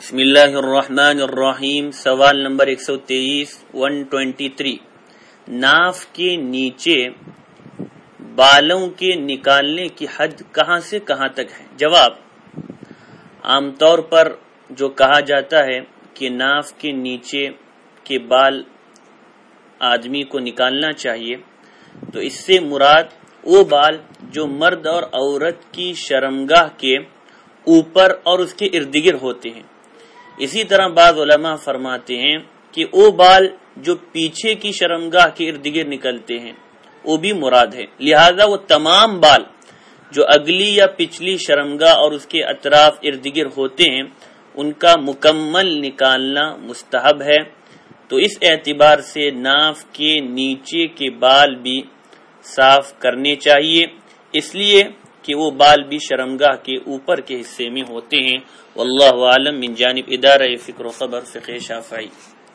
بسم اللہ الرحمن الرحیم. سوال نمبر 123 ناف کے نیچے بالوں کے نکالنے کی حد کہاں سے کہاں تک ہے؟ جواب: عام طور پر جو کہا جاتا ہے کہ ناف کے نیچے کے بال آدمی کو نکالنا چاہیے، تو اس سے مراد وہ بال جو مرد اور عورت کی شرمگاہ کے اوپر اور اس کے ارد گرد ہوتے ہیں. اسی طرح بعض علماء فرماتے ہیں کہ وہ بال جو پیچھے کی شرمگاہ کے ارد گرد نکلتے ہیں وہ بھی مراد ہے. لہذا وہ تمام بال جو اگلی یا پچھلی شرمگاہ اور اس کے اطراف ارد گرد ہوتے ہیں ان کا مکمل نکالنا مستحب ہے. تو اس اعتبار سے ناف کے نیچے کے بال بھی صاف کرنے چاہیے، اس لیے کہ وہ بال بھی شرمگاہ کے اوپر کے حصے میں ہوتے ہیں. واللہ عالم. من جانب ادارہ فکر و خبر فقہ شافعی.